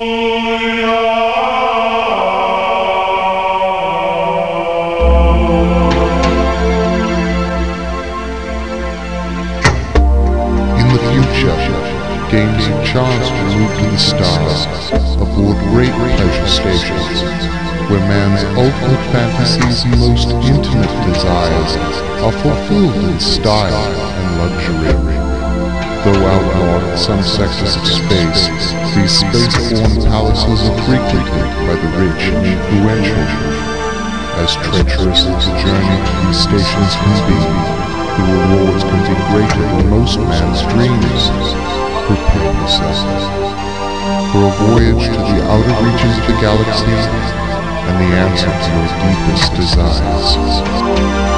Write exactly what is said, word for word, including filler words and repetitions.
Games of chance to move to the stars, aboard great pleasure stations, where man's ultimate fantasies and most intimate desires are fulfilled in style and luxury. Though outlawed in some sectors of space, these space-borne palaces are frequented by the rich and influential. As treacherous as the journey to these stations can be, the rewards can be greater than most man's dreams. Prepare yourself for a voyage to the outer reaches of the galaxy and the answer to your deepest desires.